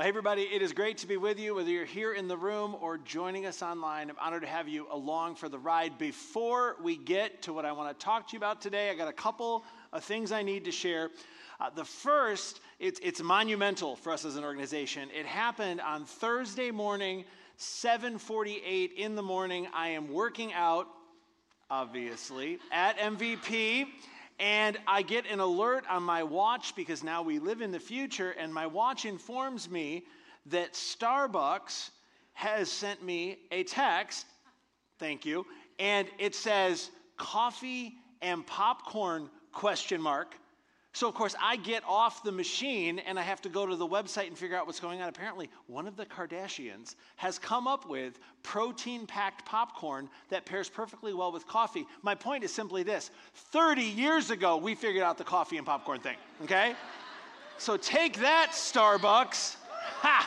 Well, hey, everybody, it is great to be with you, whether you're here in the room or joining us online. I'm honored to have you along for the ride. Before we get to what I want to talk to you about today, I got a couple of things I need to share. The first, it's monumental for us as an organization. It happened on Thursday morning, 7:48 in the morning. I am working out, obviously, at MVP. And I get an alert on my watch because now we live in the future, and my watch informs me that Starbucks has sent me a text, thank you, and it says coffee and popcorn ? So, of course, I get off the machine and I have to go to the website and figure out what's going on. Apparently, one of the Kardashians has come up with protein-packed popcorn that pairs perfectly well with coffee. My point is simply this. 30 years ago, we figured out the coffee and popcorn thing, okay? So take that, Starbucks. Ha!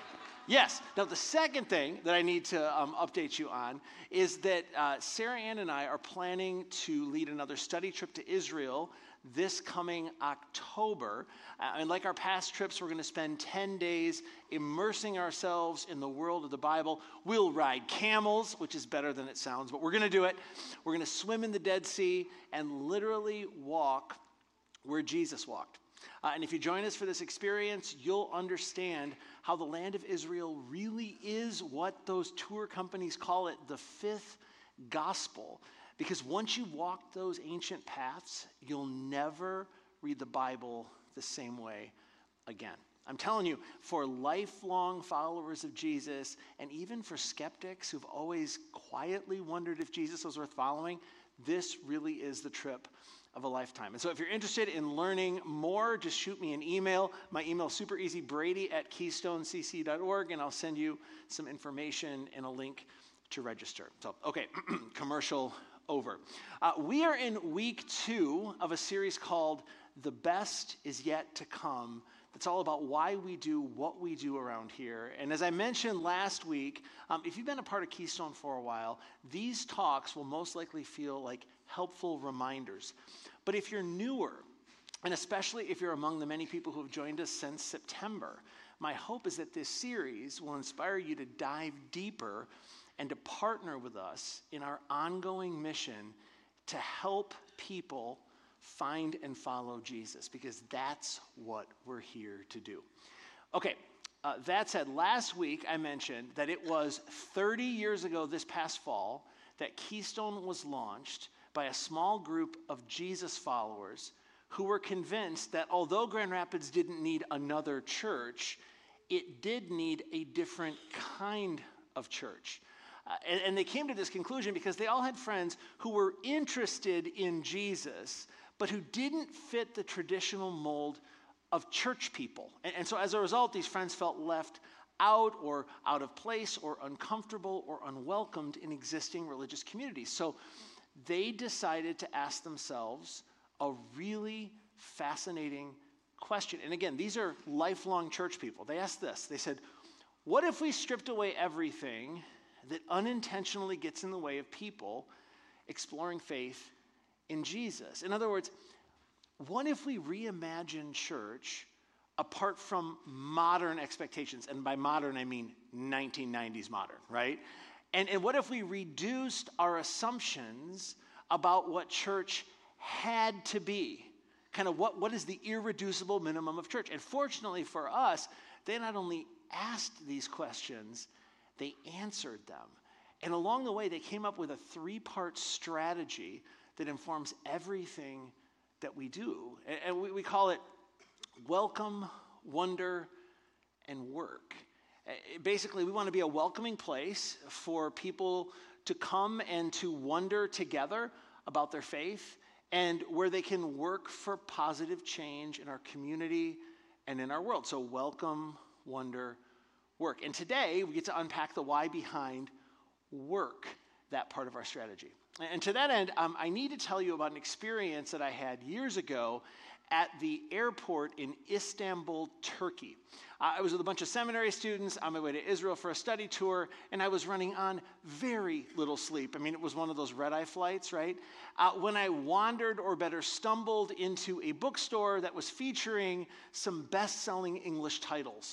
Yes. Now, the second thing that I need to update you on is that Sarah Ann and I are planning to lead another study trip to Israel this coming October. And like our past trips, we're going to spend 10 days immersing ourselves in the world of the Bible. We'll ride camels, which is better than it sounds, but we're going to do it. We're going to swim in the Dead Sea and literally walk where Jesus walked. And if you join us for this experience, you'll understand how the land of Israel really is what those tour companies call it, the fifth gospel. Because once you walk those ancient paths, you'll never read the Bible the same way again. I'm telling you, for lifelong followers of Jesus, and even for skeptics who've always quietly wondered if Jesus was worth following, this really is the trip of a lifetime. And so if you're interested in learning more, just shoot me an email. My email is super easy, brady@keystonecc.org, and I'll send you some information and a link to register. So, okay, commercial over. We are in week 2 of a series called The Best Is Yet to Come. It's all about why we do what we do around here. And as I mentioned last week, if you've been a part of Keystone for a while, these talks will most likely feel like helpful reminders. But if you're newer, and especially if you're among the many people who have joined us since September, my hope is that this series will inspire you to dive deeper and to partner with us in our ongoing mission to help people find and follow Jesus, because that's what we're here to do. Okay, that said, last week I mentioned that it was 30 years ago this past fall that Keystone was launched by a small group of Jesus followers who were convinced that although Grand Rapids didn't need another church, it did need a different kind of church. And they came to this conclusion because they all had friends who were interested in Jesus, but who didn't fit the traditional mold of church people. And so as a result, these friends felt left out or out of place or uncomfortable or unwelcomed in existing religious communities. So they decided to ask themselves a really fascinating question. And again, these are lifelong church people. They asked this. They said, what if we stripped away everything that unintentionally gets in the way of people exploring faith in Jesus? In other words, what if we reimagine church apart from modern expectations? And by modern, I mean 1990s modern, right? And what if we reduced our assumptions about what church had to be? Kind of what is the irreducible minimum of church? And fortunately for us, they not only asked these questions, they answered them. And along the way, they came up with a 3-part strategy that informs everything that we do. And we call it welcome, wonder, and work. Basically, we want to be a welcoming place for people to come and to wonder together about their faith, and where they can work for positive change in our community and in our world. So welcome, wonder, work. And today, we get to unpack the why behind work, that part of our strategy. And to that end, I need to tell you about an experience that I had years ago at the airport in Istanbul, Turkey. I was with a bunch of seminary students on my way to Israel for a study tour, and I was running on very little sleep. I mean, it was one of those red-eye flights, right? When I wandered, or better, stumbled into a bookstore that was featuring some best-selling English titles.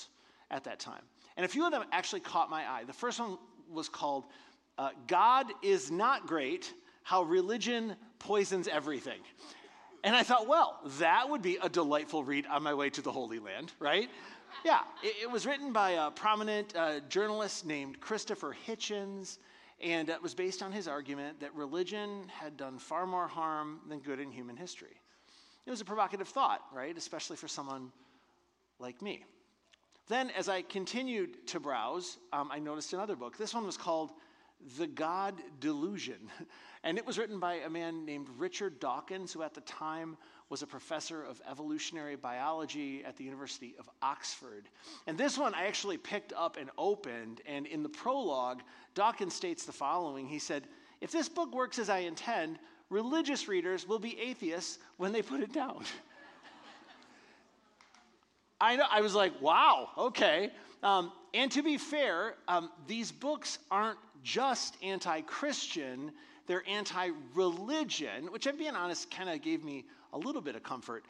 at that time. And a few of them actually caught my eye. The first one was called God is Not Great, How Religion Poisons Everything. And I thought, well, that would be a delightful read on my way to the Holy Land, right? Yeah, it was written by a prominent journalist named Christopher Hitchens, and it was based on his argument that religion had done far more harm than good in human history. It was a provocative thought, right, especially for someone like me. Then, as I continued to browse, I noticed another book. This one was called The God Delusion, and it was written by a man named Richard Dawkins, who at the time was a professor of evolutionary biology at the University of Oxford. And this one I actually picked up and opened, and in the prologue, Dawkins states the following. He said, "If this book works as I intend, religious readers will be atheists when they put it down." I know. I was like, wow, okay. And to be fair, these books aren't just anti-Christian, they're anti-religion, which, I'm being honest, kind of gave me a little bit of comfort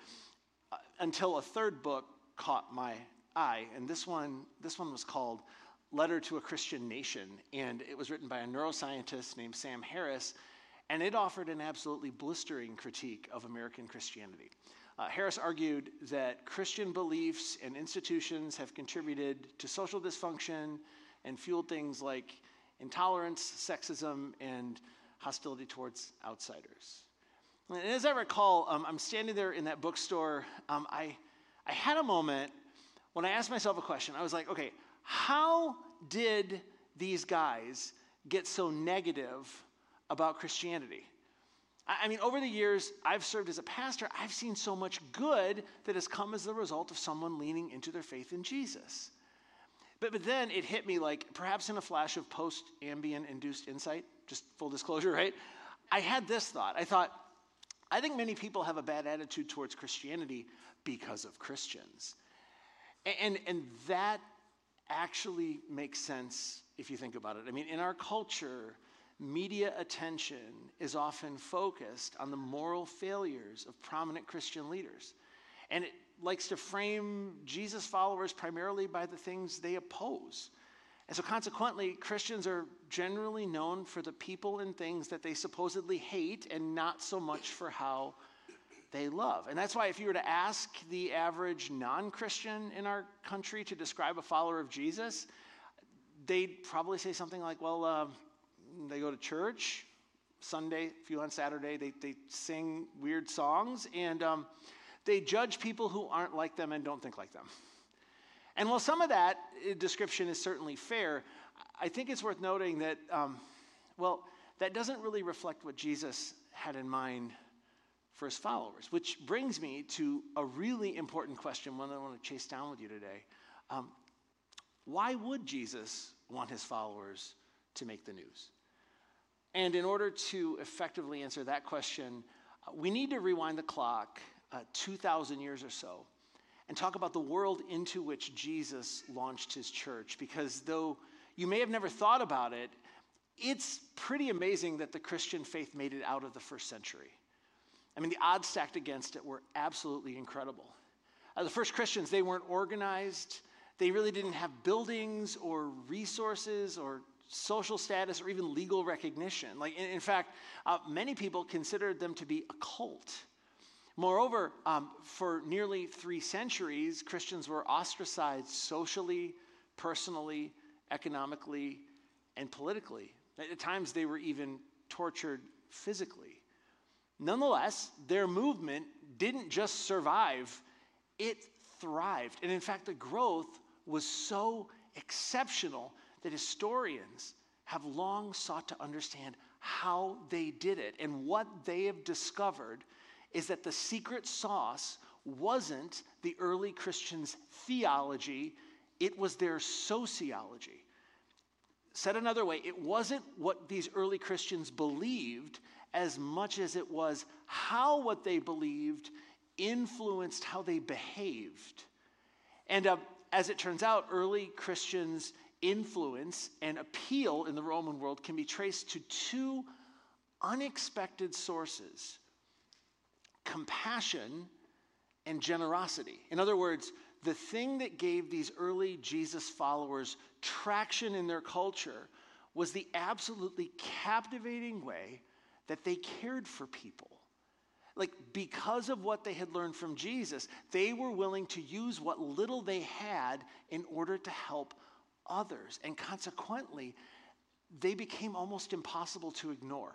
until a third book caught my eye. And this one was called Letter to a Christian Nation, and it was written by a neuroscientist named Sam Harris, and it offered an absolutely blistering critique of American Christianity. Harris argued that Christian beliefs and institutions have contributed to social dysfunction and fueled things like intolerance, sexism, and hostility towards outsiders. And as I recall, I'm standing there in that bookstore. I had a moment when I asked myself a question. I was like, okay, how did these guys get so negative about Christianity? I mean, over the years, I've served as a pastor. I've seen so much good that has come as the result of someone leaning into their faith in Jesus. But then it hit me, like perhaps in a flash of post-Ambien induced insight, just full disclosure, right? I had this thought. I thought, I think many people have a bad attitude towards Christianity because of Christians. And that actually makes sense if you think about it. I mean, in our culture, media attention is often focused on the moral failures of prominent Christian leaders. And it likes to frame Jesus followers primarily by the things they oppose. And so consequently, Christians are generally known for the people and things that they supposedly hate and not so much for how they love. And that's why if you were to ask the average non-Christian in our country to describe a follower of Jesus, they'd probably say something like, well, they go to church, Sunday, a few on Saturday, they sing weird songs, and they judge people who aren't like them and don't think like them. And while some of that description is certainly fair, I think it's worth noting that, that doesn't really reflect what Jesus had in mind for his followers, which brings me to a really important question, one that I want to chase down with you today. Why would Jesus want his followers to make the news? And in order to effectively answer that question, we need to rewind the clock 2,000 years or so and talk about the world into which Jesus launched his church. Because though you may have never thought about it, it's pretty amazing that the Christian faith made it out of the first century. I mean, the odds stacked against it were absolutely incredible. The first Christians, they weren't organized. They really didn't have buildings or resources or social status or even legal recognition. Like, in fact, many people considered them to be a cult. Moreover, for nearly 3 centuries, Christians were ostracized socially, personally, economically, and politically. At times, they were even tortured physically. Nonetheless, their movement didn't just survive, it thrived. And in fact, the growth was so exceptional that historians have long sought to understand how they did it. And what they have discovered is that the secret sauce wasn't the early Christians' theology, it was their sociology. Said another way, it wasn't what these early Christians believed as much as it was how what they believed influenced how they behaved. And as it turns out, early Christians' influence and appeal in the Roman world can be traced to 2 unexpected sources: compassion and generosity. In other words, the thing that gave these early Jesus followers traction in their culture was the absolutely captivating way that they cared for people. Like, because of what they had learned from Jesus, they were willing to use what little they had in order to help others. And consequently, they became almost impossible to ignore.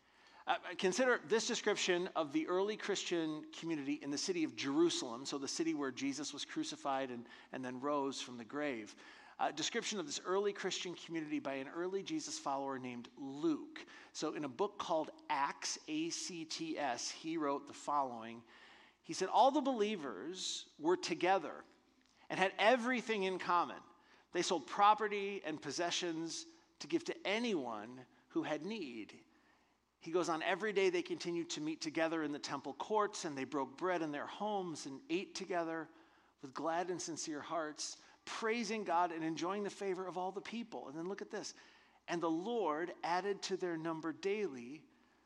Consider this description of the early Christian community in the city of Jerusalem, so the city where Jesus was crucified and then rose from the grave. A description of this early Christian community by an early Jesus follower named Luke. So in a book called Acts, A-C-T-S, he wrote the following. He said, all the believers were together and had everything in common. They sold property and possessions to give to anyone who had need. He goes on, every day they continued to meet together in the temple courts, and they broke bread in their homes and ate together with glad and sincere hearts, praising God and enjoying the favor of all the people. And then look at this. And the Lord added to their number daily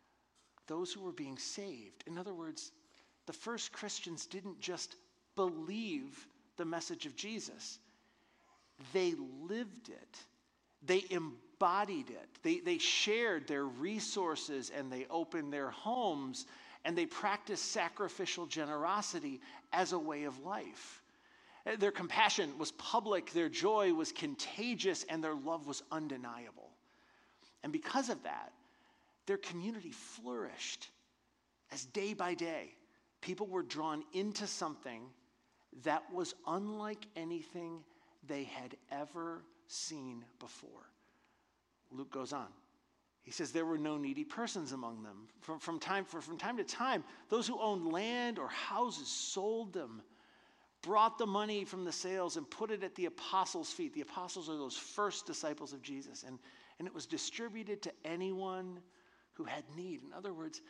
those who were being saved. In other words, the first Christians didn't just believe the message of Jesus. They lived it. They embodied it. They shared their resources, and they opened their homes, and they practiced sacrificial generosity as a way of life. Their compassion was public, their joy was contagious, and their love was undeniable. And because of that, their community flourished as day by day, people were drawn into something that was unlike anything they had ever seen before. Luke goes on. He says there were no needy persons among them. From time to time, those who owned land or houses sold them, brought the money from the sales and put it at the apostles' feet. The apostles are those first disciples of Jesus. And it was distributed to anyone who had need. In other words,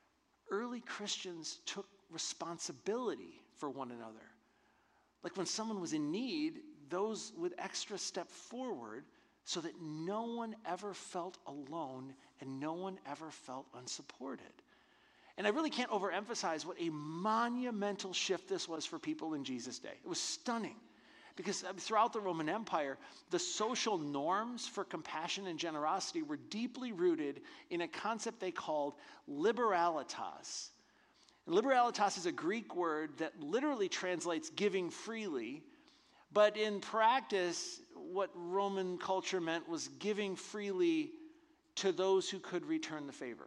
early Christians took responsibility for one another. Like when someone was in need, those would extra step forward so that no one ever felt alone and no one ever felt unsupported. And I really can't overemphasize what a monumental shift this was for people in Jesus' day. It was stunning because throughout the Roman Empire, the social norms for compassion and generosity were deeply rooted in a concept they called liberalitas. And liberalitas is a Greek word that literally translates giving freely, but in practice, what Roman culture meant was giving freely to those who could return the favor.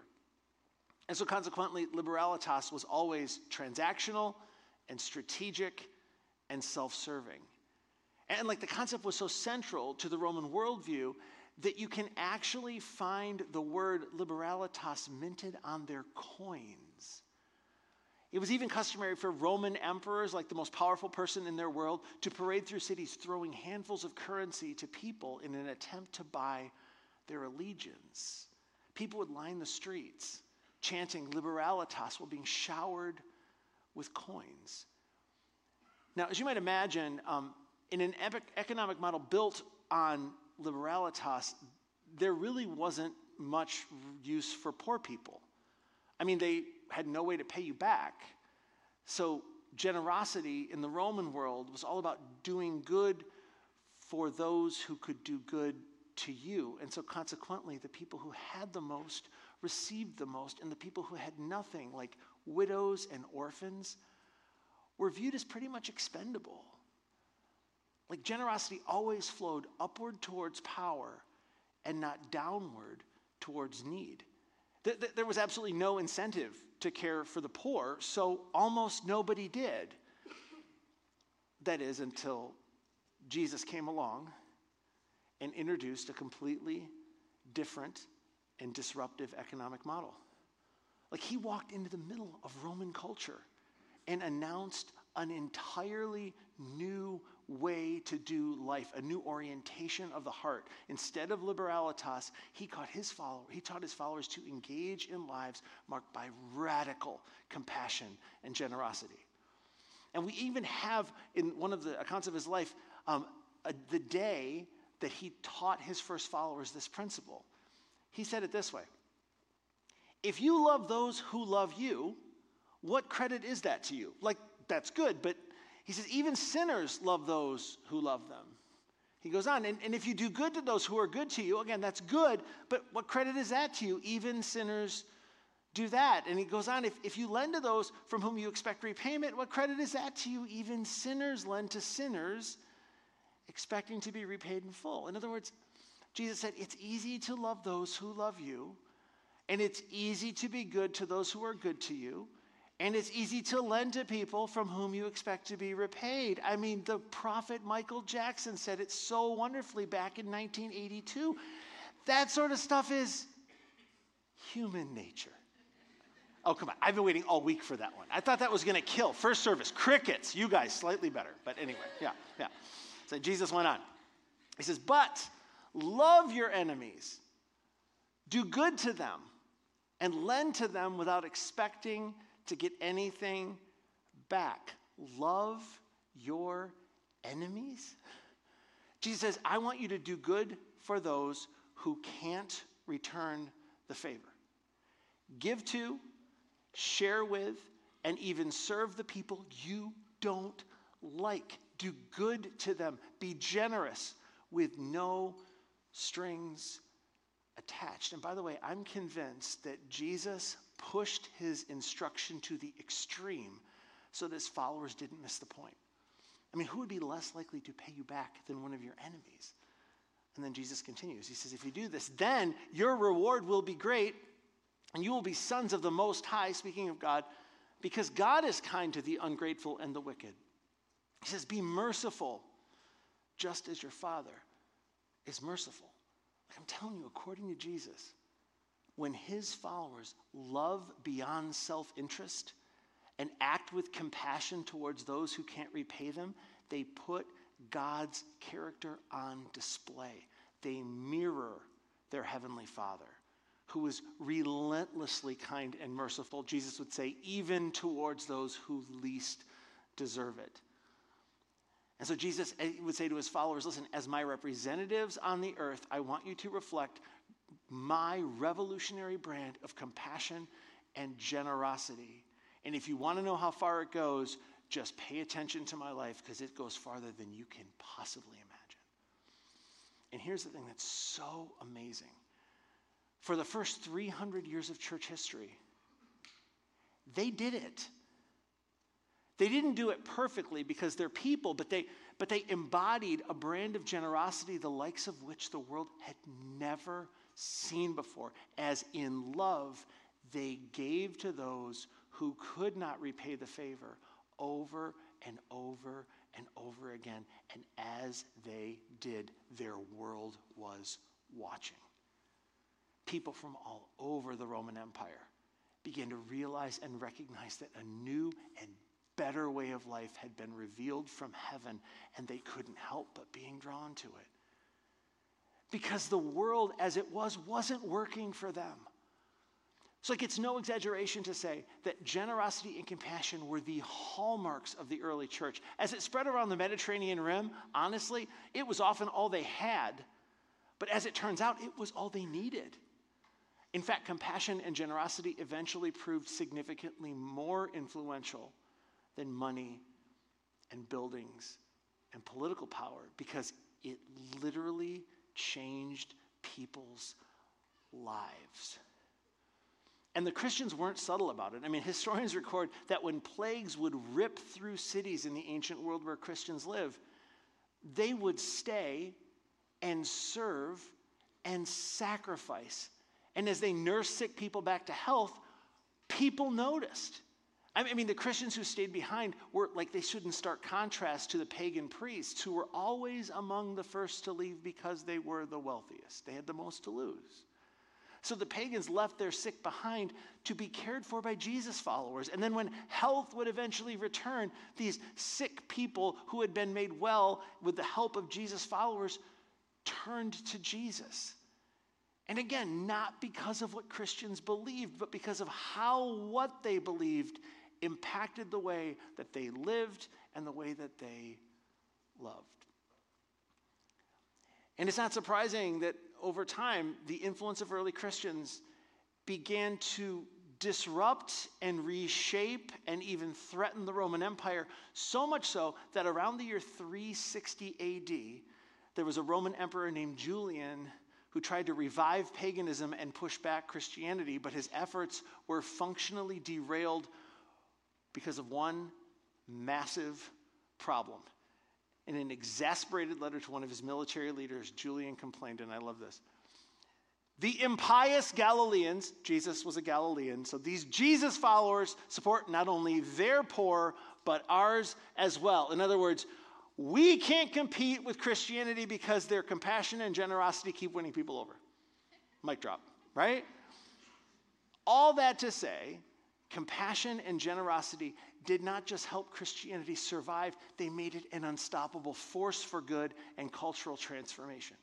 And so consequently, liberalitas was always transactional and strategic and self-serving. And like the concept was so central to the Roman worldview that you can actually find the word liberalitas minted on their coins. It was even customary for Roman emperors, like the most powerful person in their world, to parade through cities throwing handfuls of currency to people in an attempt to buy their allegiance. People would line the streets chanting liberalitas while being showered with coins. Now, as you might imagine, in an economic model built on liberalitas, there really wasn't much use for poor people. I mean, they had no way to pay you back. So generosity in the Roman world was all about doing good for those who could do good to you. And so consequently, the people who had the most received the most, and the people who had nothing, like widows and orphans, were viewed as pretty much expendable. Like generosity always flowed upward towards power and not downward towards need. There was absolutely no incentive to care for the poor, so almost nobody did. That is, until Jesus came along and introduced a completely different and disruptive economic model. Like he walked into the middle of Roman culture and announced an entirely new way to do life, a new orientation of the heart. Instead of liberalitas, he taught his followers to engage in lives marked by radical compassion and generosity. And we even have, in one of the accounts of his life, the day that he taught his first followers this principle. He said it this way: if you love those who love you, what credit is that to you? Like, that's good, but He says, even sinners love those who love them. He goes on, and if you do good to those who are good to you, again, that's good, but what credit is that to you? Even sinners do that. And he goes on, if you lend to those from whom you expect repayment, what credit is that to you? Even sinners lend to sinners, expecting to be repaid in full. In other words, Jesus said, it's easy to love those who love you, and it's easy to be good to those who are good to you, and it's easy to lend to people from whom you expect to be repaid. I mean, the prophet Michael Jackson said it so wonderfully back in 1982. That sort of stuff is human nature. Oh, come on. I've been waiting all week for that one. I thought that was going to kill. First service, crickets. You guys, slightly better. But anyway, yeah. So Jesus went on. He says, but love your enemies. Do good to them and lend to them without expecting to get anything back. Love your enemies? Jesus says, I want you to do good for those who can't return the favor. Give to, share with, and even serve the people you don't like. Do good to them. Be generous with no strings attached. And by the way, I'm convinced that Jesus pushed his instruction to the extreme so that his followers didn't miss the point. I mean, who would be less likely to pay you back than one of your enemies? And then Jesus continues. He says, if you do this, then your reward will be great, and you will be sons of the Most High, speaking of God, because God is kind to the ungrateful and the wicked. He says, be merciful, just as your Father is merciful. Like I'm telling you, according to Jesus, when his followers love beyond self-interest and act with compassion towards those who can't repay them, they put God's character on display. They mirror their heavenly Father, who is relentlessly kind and merciful. Jesus would say, even towards those who least deserve it. And so Jesus would say to his followers, listen, as my representatives on the earth, I want you to reflect my revolutionary brand of compassion and generosity. And if you want to know how far it goes, just pay attention to my life because it goes farther than you can possibly imagine. And here's the thing that's so amazing. For the first 300 years of church history, they did it. They didn't do it perfectly because they're people, but they embodied a brand of generosity the likes of which the world had never seen before. As in love, they gave to those who could not repay the favor over and over and over again. And as they did, their world was watching. People from all over the Roman Empire began to realize and recognize that a new and better way of life had been revealed from heaven, and they couldn't help but being drawn to it. Because the world as it wasn't working for them. So it's no exaggeration to say that generosity and compassion were the hallmarks of the early church. As it spread around the Mediterranean rim, honestly, it was often all they had. But as it turns out, it was all they needed. In fact, compassion and generosity eventually proved significantly more influential than money and buildings and political power because it literally changed people's lives. And the Christians weren't subtle about it. I mean, historians record that when plagues would rip through cities in the ancient world where Christians live, they would stay and serve and sacrifice. And as they nursed sick people back to health, people noticed. I mean, the Christians who stayed behind were like, they stood in stark contrast to the pagan priests who were always among the first to leave because they were the wealthiest. They had the most to lose. So the pagans left their sick behind to be cared for by Jesus followers. And then when health would eventually return, these sick people who had been made well with the help of Jesus followers turned to Jesus. And again, not because of what Christians believed, but because of how what they believed impacted the way that they lived and the way that they loved. And it's not surprising that over time, the influence of early Christians began to disrupt and reshape and even threaten the Roman Empire, so much so that around the year 360 AD, there was a Roman emperor named Julian who tried to revive paganism and push back Christianity, but his efforts were functionally derailed because of one massive problem. In an exasperated letter to one of his military leaders, Julian complained, and I love this. The impious Galileans, Jesus was a Galilean, so these Jesus followers support not only their poor, but ours as well. In other words, we can't compete with Christianity because their compassion and generosity keep winning people over. Mic drop, right? All that to say, compassion and generosity did not just help Christianity survive, they made it an unstoppable force for good and cultural transformation.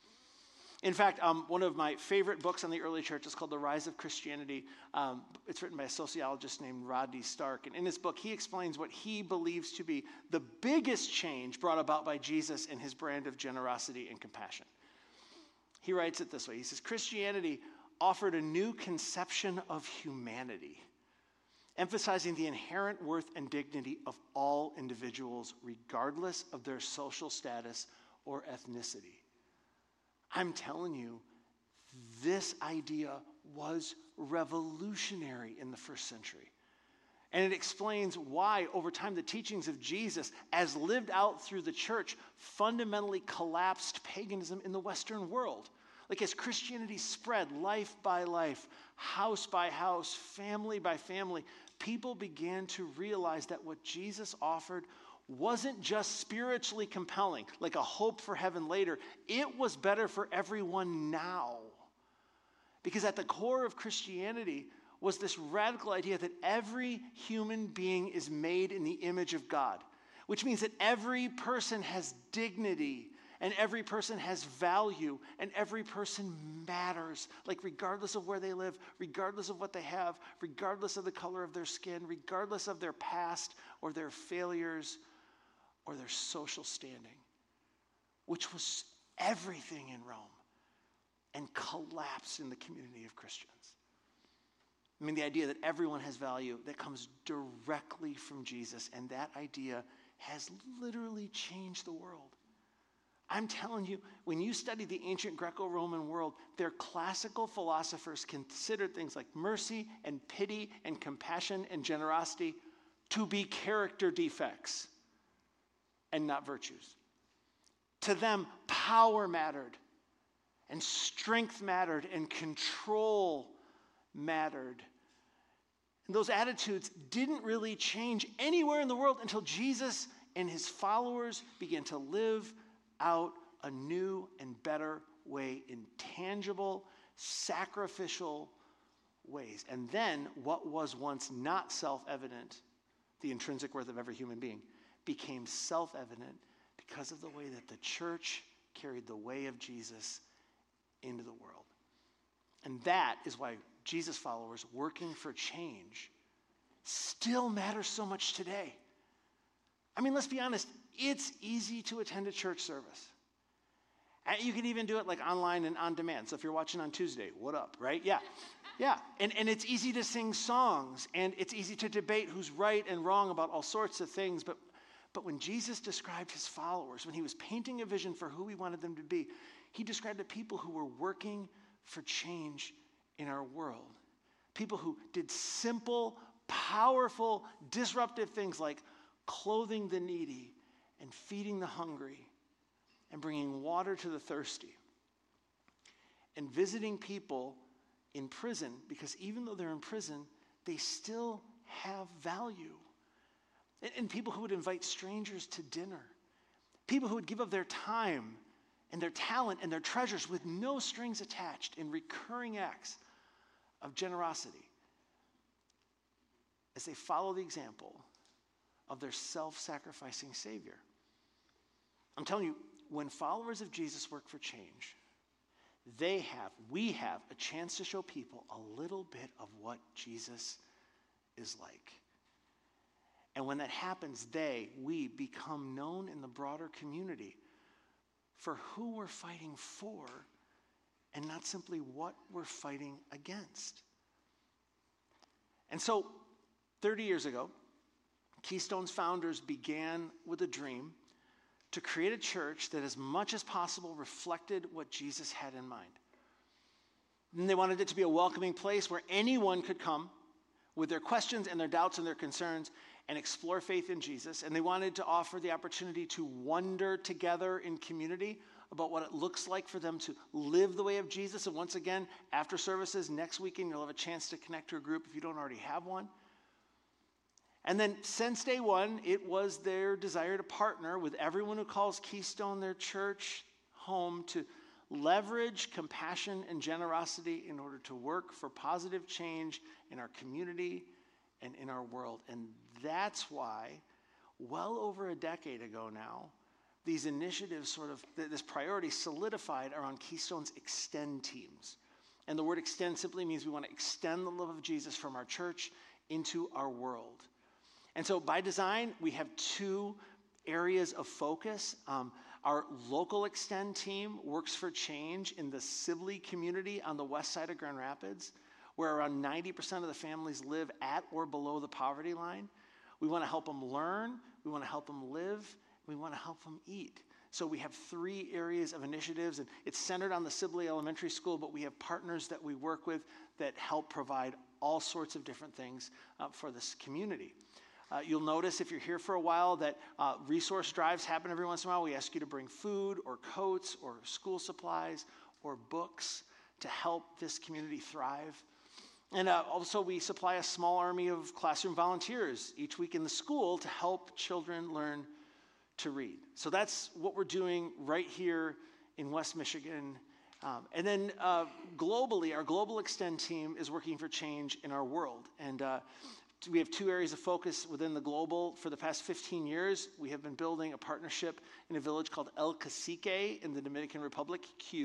In fact, one of my favorite books on the early church is called The Rise of Christianity. It's written by a sociologist named Rodney Stark. And in his book, he explains what he believes to be the biggest change brought about by Jesus and his brand of generosity and compassion. He writes it this way. He says, Christianity offered a new conception of humanity, emphasizing the inherent worth and dignity of all individuals, regardless of their social status or ethnicity. I'm telling you, this idea was revolutionary in the first century. And it explains why, over time, the teachings of Jesus, as lived out through the church, fundamentally collapsed paganism in the Western world. Like as Christianity spread life by life, house by house, family by family, people began to realize that what Jesus offered wasn't just spiritually compelling, like a hope for heaven later. It was better for everyone now. Because at the core of Christianity was this radical idea that every human being is made in the image of God, which means that every person has dignity and every person has value and every person matters, like regardless of where they live, regardless of what they have, regardless of the color of their skin, regardless of their past or their failures or their social standing, which was everything in Rome and collapsed in the community of Christians. I mean, the idea that everyone has value, that comes directly from Jesus, and that idea has literally changed the world. I'm telling you, when you study the ancient Greco-Roman world, their classical philosophers considered things like mercy and pity and compassion and generosity to be character defects and not virtues. To them, power mattered, and strength mattered, and control mattered. And those attitudes didn't really change anywhere in the world until Jesus and his followers began to live out a new and better way in tangible, sacrificial ways. And then what was once not self-evident, the intrinsic worth of every human being, became self-evident because of the way that the church carried the way of Jesus into the world. And that is why Jesus followers working for change still matters so much today. I mean, let's be honest, it's easy to attend a church service. And you can even do it like online and on demand. So if you're watching on Tuesday, what up, right? Yeah. Yeah. And it's easy to sing songs, and it's easy to debate who's right and wrong about all sorts of things. But when Jesus described his followers, when he was painting a vision for who he wanted them to be, he described the people who were working for change in our world. People who did simple, powerful, disruptive things like clothing the needy and feeding the hungry and bringing water to the thirsty and visiting people in prison, because even though they're in prison, they still have value. And people who would invite strangers to dinner, people who would give of their time and their talent and their treasures with no strings attached in recurring acts of generosity as they follow the example of their self-sacrificing Savior. I'm telling you, when followers of Jesus work for change, we have a chance to show people a little bit of what Jesus is like. And when that happens, we become known in the broader community for who we're fighting for and not simply what we're fighting against. And so 30 years ago, Keystone's founders began with a dream to create a church that as much as possible reflected what Jesus had in mind. And they wanted it to be a welcoming place where anyone could come with their questions and their doubts and their concerns and explore faith in Jesus. And they wanted to offer the opportunity to wonder together in community about what it looks like for them to live the way of Jesus. And once again, after services next weekend, you'll have a chance to connect to a group if you don't already have one. And then since day one, it was their desire to partner with everyone who calls Keystone their church home to leverage compassion and generosity in order to work for positive change in our community and in our world. And that's why, well over a decade ago now, these initiatives this priority solidified around Keystone's Extend teams. And the word extend simply means we want to extend the love of Jesus from our church into our world. And so by design, we have two areas of focus. Our local Extend team works for change in the Sibley community on the west side of Grand Rapids, where around 90% of the families live at or below the poverty line. We want to help them learn, we want to help them live, we want to help them eat. So we have three areas of initiatives, and it's centered on the Sibley Elementary School, but we have partners that we work with that help provide all sorts of different things for this community. You'll notice if you're here for a while that resource drives happen every once in a while. We ask you to bring food or coats or school supplies or books to help this community thrive. And also we supply a small army of classroom volunteers each week in the school to help children learn to read. So that's what we're doing right here in West Michigan. And then globally, our Global Extend team is working for change in our world. And we have two areas of focus within the global. For the past 15 years, we have been building a partnership in a village called El Cacique in the Dominican Republic.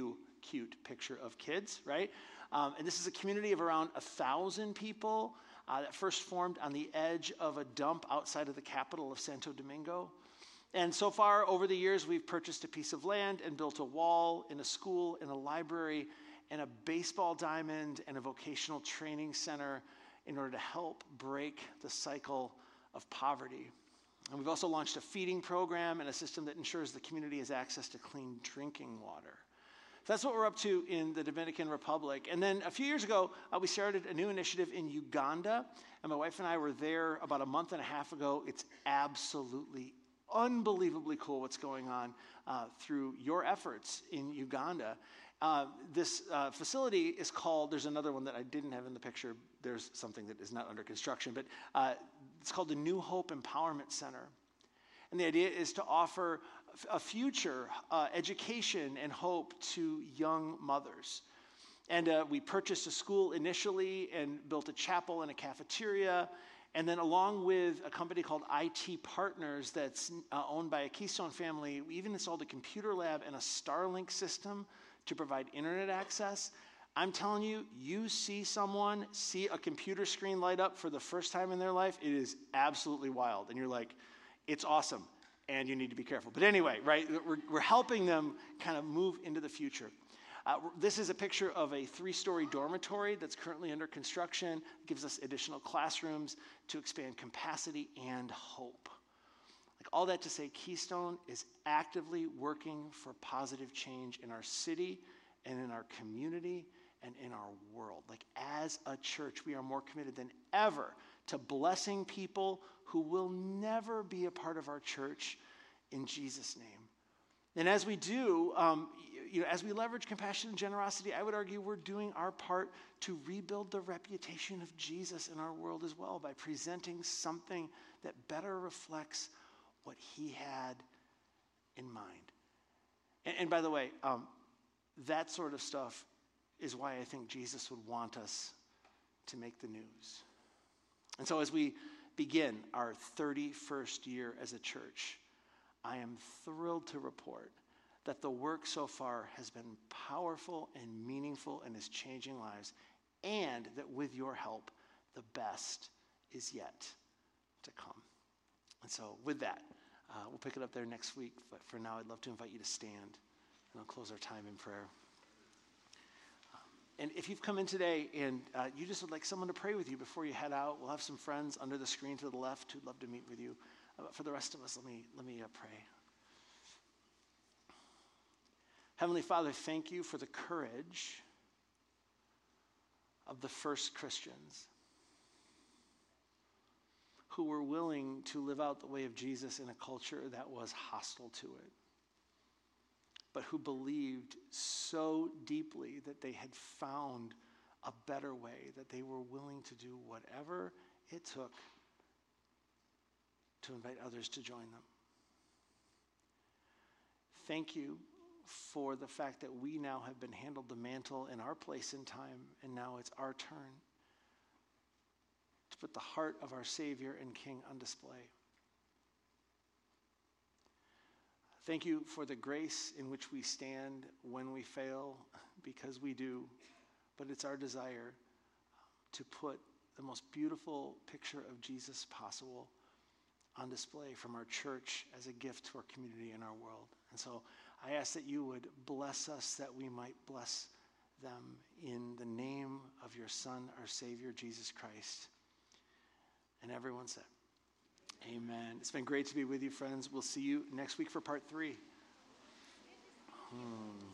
Cute picture of kids, right? And this is a community of around 1,000 people that first formed on the edge of a dump outside of the capital of Santo Domingo. And so far, over the years, we've purchased a piece of land and built a wall in a school, in a library, and a baseball diamond and a vocational training center in order to help break the cycle of poverty. And we've also launched a feeding program and a system that ensures the community has access to clean drinking water. So that's what we're up to in the Dominican Republic. And then a few years ago, we started a new initiative in Uganda. And my wife and I were there about a month and a half ago. It's absolutely unbelievably cool what's going on through your efforts in Uganda. This facility is called, there's another one that I didn't have in the picture. There's something that is not under construction, but it's called the New Hope Empowerment Center. And the idea is to offer a future education and hope to young mothers. And we purchased a school initially and built a chapel and a cafeteria. And then along with a company called IT Partners that's owned by a Keystone family, we even installed a computer lab and a Starlink system to provide internet access. I'm telling you, you see someone see a computer screen light up for the first time in their life, it is absolutely wild. And you're like, it's awesome, and you need to be careful. But anyway, right, we're helping them kind of move into the future. This is a picture of a 3-story dormitory that's currently under construction. It gives us additional classrooms to expand capacity and hope. Like all that to say, Keystone is actively working for positive change in our city and in our community and in our world. Like as a church, we are more committed than ever to blessing people who will never be a part of our church in Jesus' name. And as we do, as we leverage compassion and generosity, I would argue we're doing our part to rebuild the reputation of Jesus in our world as well by presenting something that better reflects what he had in mind. And by the way, that sort of stuff is why I think Jesus would want us to make the news. And so as we begin our 31st year as a church, I am thrilled to report that the work so far has been powerful and meaningful and is changing lives, and that with your help, the best is yet to come. And so with that, we'll pick it up there next week, but for now, I'd love to invite you to stand, and I'll close our time in prayer. And if you've come in today and you just would like someone to pray with you before you head out, we'll have some friends under the screen to the left who'd love to meet with you. But for the rest of us, let me pray. Heavenly Father, thank you for the courage of the first Christians who were willing to live out the way of Jesus in a culture that was hostile to it, but who believed so deeply that they had found a better way, that they were willing to do whatever it took to invite others to join them. Thank you for the fact that we now have been handed the mantle in our place in time, and now it's our turn to put the heart of our Savior and King on display. Thank you for the grace in which we stand when we fail, because we do, but it's our desire to put the most beautiful picture of Jesus possible on display from our church as a gift to our community and our world. And so I ask that you would bless us, that we might bless them in the name of your Son, our Savior, Jesus Christ. And everyone said, amen. It's been great to be with you, friends. We'll see you next week for part 3.